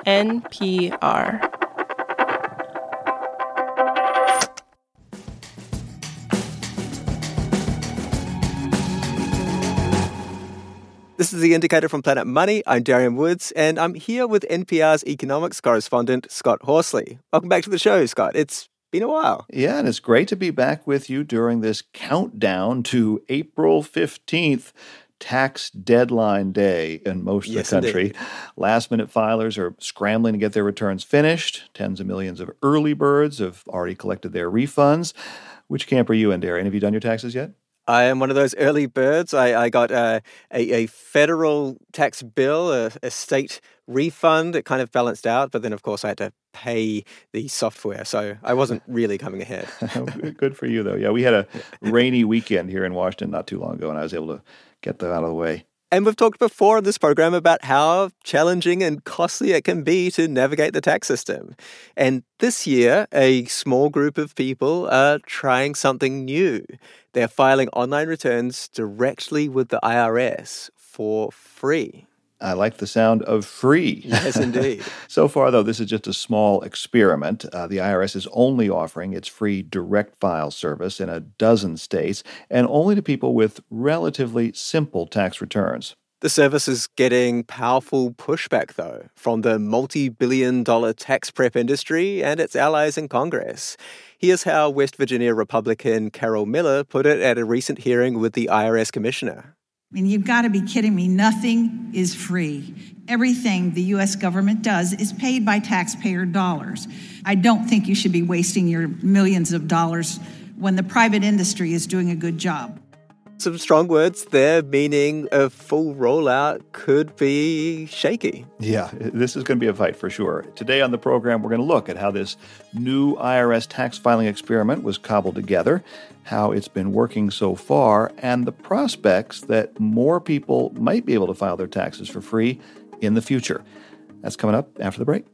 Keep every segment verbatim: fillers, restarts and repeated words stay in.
N P R. This is The Indicator from Planet Money. I'm Darian Woods, and I'm here with N P R's economics correspondent, Scott Horsley. Welcome back to the show, Scott. It's been a while. Yeah, and it's great to be back with you during this countdown to April fifteenth, tax deadline day in most Yes, of the country. indeed. Last-minute filers are scrambling to get their returns finished. Tens of millions of early birds have already collected their refunds. Which camp are you in, Darian? Have you done your taxes yet? I am one of those early birds. I, I got a, a, a federal tax bill, a, a state refund. It kind of balanced out, but then, of course, I had to pay the software, so I wasn't really coming ahead. Good for you, though. Yeah, we had a rainy weekend here in Washington not too long ago, and I was able to get that out of the way. And we've talked before in this program about how challenging and costly it can be to navigate the tax system. And this year, a small group of people are trying something new. They're filing online returns directly with the I R S for free. I like the sound of free. Yes, indeed. So far, though, this is just a small experiment. Uh, the I R S is only offering its free direct file service in a dozen states, and only to people with relatively simple tax returns. The service is getting powerful pushback, though, from the multi-billion dollar tax prep industry and its allies in Congress. Here's how West Virginia Republican Carol Miller put it at a recent hearing with the I R S commissioner. I mean, you've got to be kidding me. Nothing is free. Everything the U S government does is paid by taxpayer dollars. I don't think you should be wasting your millions of dollars when the private industry is doing a good job. Some strong words there, meaning a full rollout could be shaky. Yeah, this is going to be a fight for sure. Today on the program, we're going to look at how this new I R S tax filing experiment was cobbled together, how it's been working so far, and the prospects that more people might be able to file their taxes for free in the future. That's coming up after the break.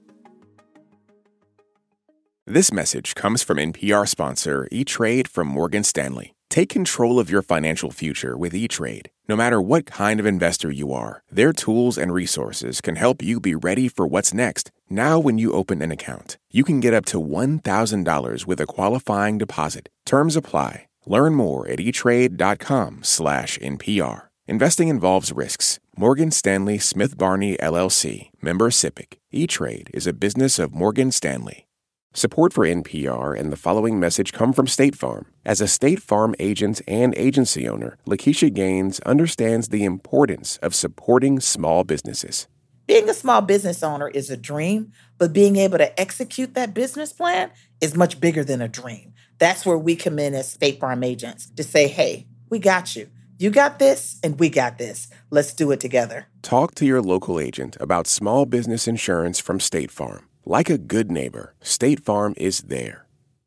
This message comes from N P R sponsor E-Trade from Morgan Stanley. Take control of your financial future with E-Trade. No matter what kind of investor you are, their tools and resources can help you be ready for what's next. Now when you open an account, you can get up to one thousand dollars with a qualifying deposit. Terms apply. Learn more at etrade.com slash NPR. Investing involves risks. Morgan Stanley Smith Barney, L L C. Member SIPC. E-Trade is a business of Morgan Stanley. Support for N P R and the following message come from State Farm. As a State Farm agent and agency owner, Lakeisha Gaines understands the importance of supporting small businesses. Being a small business owner is a dream, but being able to execute that business plan is much bigger than a dream. That's where we come in as State Farm agents to say, hey, we got you. You got this, and we got this. Let's do it together. Talk to your local agent about small business insurance from State Farm. Like a good neighbor, State Farm is there.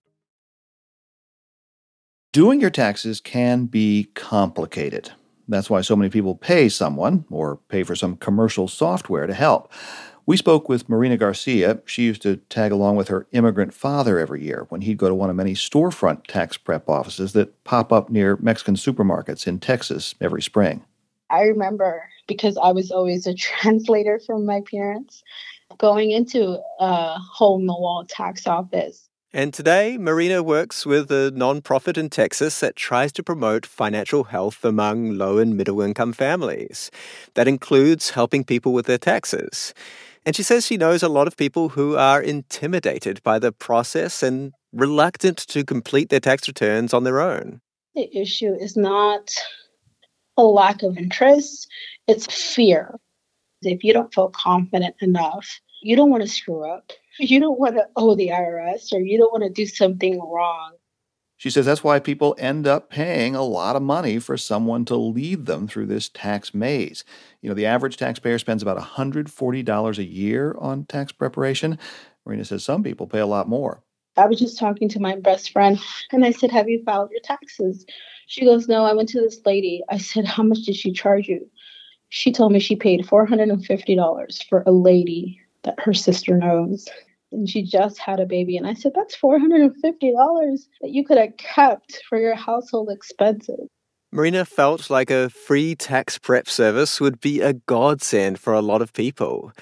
Doing your taxes can be complicated. That's why so many people pay someone or pay for some commercial software to help. We spoke with Marina Garcia. She used to tag along with her immigrant father every year when he'd go to one of many storefront tax prep offices that pop up near Mexican supermarkets in Texas every spring. I remember, because I was always a translator for my parents, going into a hole-in-the-wall tax office. And today, Marina works with a nonprofit in Texas that tries to promote financial health among low and middle-income families. That includes helping people with their taxes. And she says she knows a lot of people who are intimidated by the process and reluctant to complete their tax returns on their own. The issue is not a lack of interest, it's fear. If you don't feel confident enough, you don't want to screw up. You don't want to owe the I R S, or you don't want to do something wrong. She says that's why people end up paying a lot of money for someone to lead them through this tax maze. You know, the average taxpayer spends about one hundred forty dollars a year on tax preparation. Marina says some people pay a lot more. I was just talking to my best friend, and I said, have you filed your taxes? She goes, no, I went to this lady. I said, how much did she charge you? She told me she paid four hundred fifty dollars for a lady that her sister knows. And she just had a baby. And I said, that's four hundred fifty dollars that you could have kept for your household expenses. Marina felt like a free tax prep service would be a godsend for a lot of people.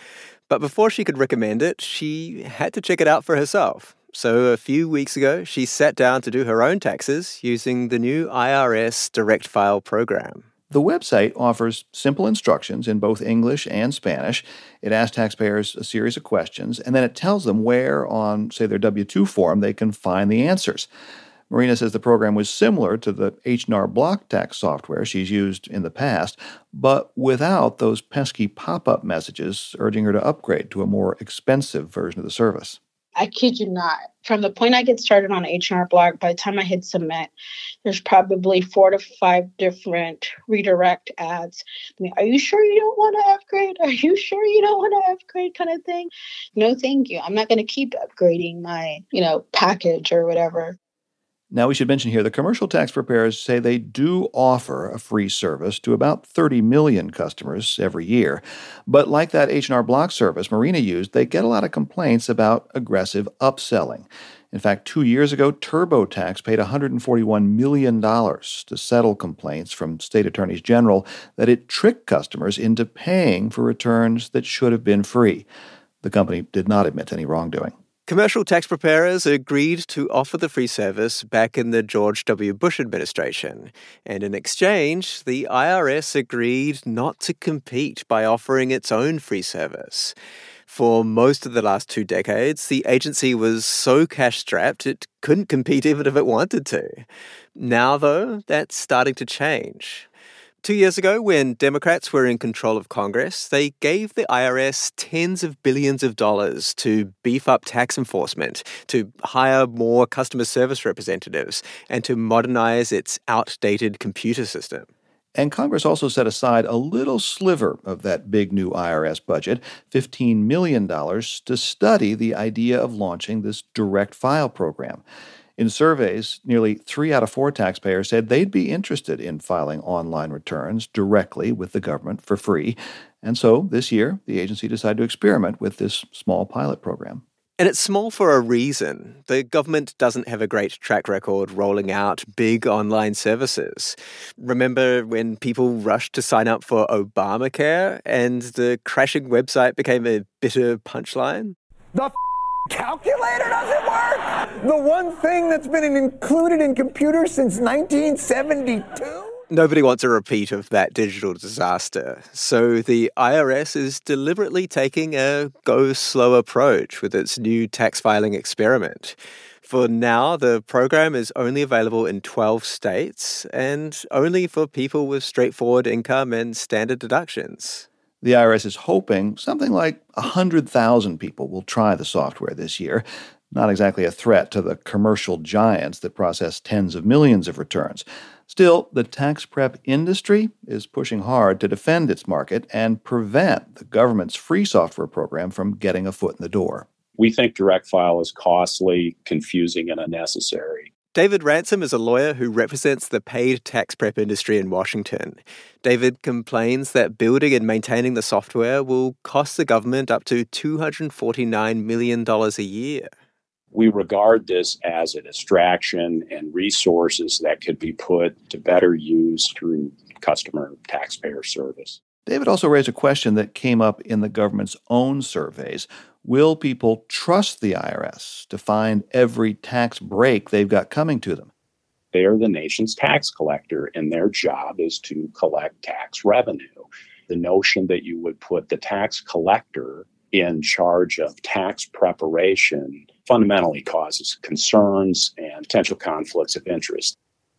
But before she could recommend it, she had to check it out for herself. So a few weeks ago, she sat down to do her own taxes using the new I R S Direct File program. The website offers simple instructions in both English and Spanish. It asks taxpayers a series of questions, and then it tells them where on, say, their W two form they can find the answers. Marina says the program was similar to the H and R Block tax software she's used in the past, but without those pesky pop-up messages urging her to upgrade to a more expensive version of the service. I kid you not. From the point I get started on H and R Block, by the time I hit submit, there's probably four to five different redirect ads. I mean, are you sure you don't want to upgrade? Are you sure you don't want to upgrade kind of thing? No, thank you. I'm not going to keep upgrading my, you know, package or whatever. Now, we should mention here, the commercial tax preparers say they do offer a free service to about thirty million customers every year. But like that H and R Block service Marina used, they get a lot of complaints about aggressive upselling. In fact, two years ago, TurboTax paid one hundred forty-one million dollars to settle complaints from state attorneys general that it tricked customers into paying for returns that should have been free. The company did not admit to any wrongdoing. Commercial tax preparers agreed to offer the free service back in the George W. Bush administration. And in exchange, the I R S agreed not to compete by offering its own free service. For most of the last two decades, the agency was so cash-strapped it couldn't compete even if it wanted to. Now, though, that's starting to change. Two years ago, when Democrats were in control of Congress, they gave the I R S tens of billions of dollars to beef up tax enforcement, to hire more customer service representatives, and to modernize its outdated computer system. And Congress also set aside a little sliver of that big new I R S budget, fifteen million dollars, to study the idea of launching this direct file program. In surveys, nearly three out of four taxpayers said they'd be interested in filing online returns directly with the government for free. And so this year, the agency decided to experiment with this small pilot program. And it's small for a reason. The government doesn't have a great track record rolling out big online services. Remember when people rushed to sign up for Obamacare and the crashing website became a bitter punchline? The f- calculator doesn't work? The one thing that's been included in computers since nineteen seventy-two? Nobody wants a repeat of that digital disaster. So the I R S is deliberately taking a go-slow approach with its new tax filing experiment. For now, the program is only available in twelve states and only for people with straightforward income and standard deductions. The I R S is hoping something like one hundred thousand people will try the software this year. Not exactly a threat to the commercial giants that process tens of millions of returns. Still, the tax prep industry is pushing hard to defend its market and prevent the government's free software program from getting a foot in the door. We think direct file is costly, confusing, and unnecessary. David Ransom is a lawyer who represents the paid tax prep industry in Washington. David complains that building and maintaining the software will cost the government up to two hundred forty-nine million dollars a year. We regard this as a distraction and resources that could be put to better use through customer taxpayer service. David also raised a question that came up in the government's own surveys. Will people trust the I R S to find every tax break they've got coming to them? They are the nation's tax collector, and their job is to collect tax revenue. The notion that you would put the tax collector in charge of tax preparation fundamentally causes concerns and potential conflicts of interest.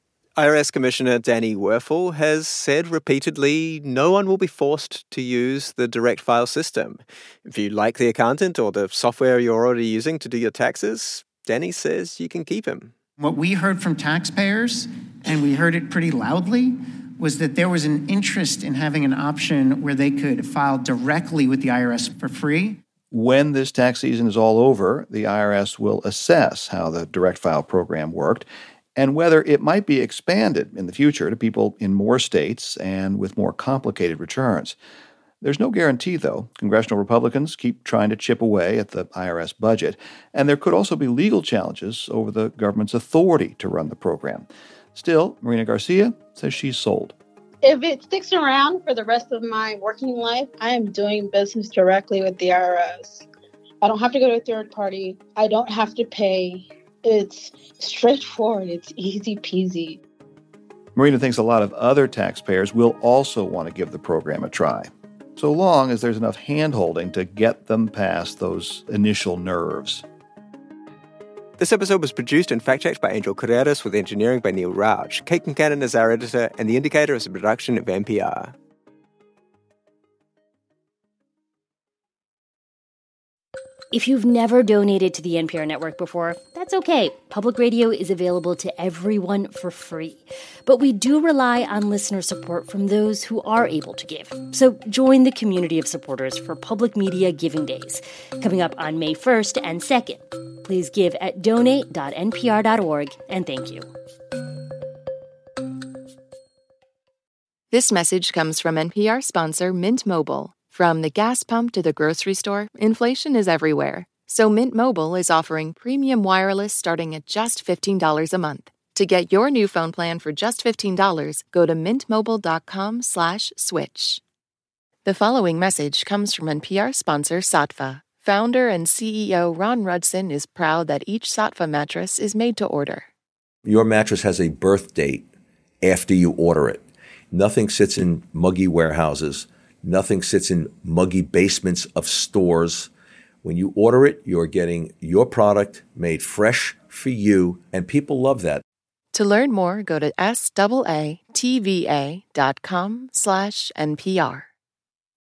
I R S Commissioner Danny Werfel has said repeatedly no one will be forced to use the direct file system. If you like the accountant or the software you're already using to do your taxes, Danny says you can keep him. What we heard from taxpayers, and we heard it pretty loudly, was that there was an interest in having an option where they could file directly with the I R S for free. When this tax season is all over, the I R S will assess how the direct file program worked and whether it might be expanded in the future to people in more states and with more complicated returns. There's no guarantee, though. Congressional Republicans keep trying to chip away at the I R S budget, and there could also be legal challenges over the government's authority to run the program. Still, Marina Garcia says she's sold. If it sticks around for the rest of my working life, I am doing business directly with the I R S. I don't have to go to a third party. I don't have to pay. It's straightforward. It's easy peasy. Marina thinks a lot of other taxpayers will also want to give the program a try, so long as there's enough hand-holding to get them past those initial nerves. This episode was produced and fact-checked by Angel Carreras with engineering by Neil Rauch. Kate Kincannon is our editor, and The Indicator is a production of N P R. If you've never donated to the N P R network before, that's okay. Public radio is available to everyone for free. But we do rely on listener support from those who are able to give. So join the community of supporters for Public Media Giving Days, coming up on May first and second. Please give at donate dot n p r dot org, and thank you. This message comes from N P R sponsor Mint Mobile. From the gas pump to the grocery store, inflation is everywhere. So Mint Mobile is offering premium wireless starting at just fifteen dollars a month. To get your new phone plan for just fifteen dollars, go to mintmobile.com slash switch. The following message comes from N P R sponsor Saatva. Founder and C E O Ron Rudson is proud that each Saatva mattress is made to order. Your mattress has a birth date after you order it. Nothing sits in muggy warehouses. Nothing sits in muggy basements of stores. When you order it, you're getting your product made fresh for you, and people love that. To learn more, go to S A A T V A dot com slash N P R.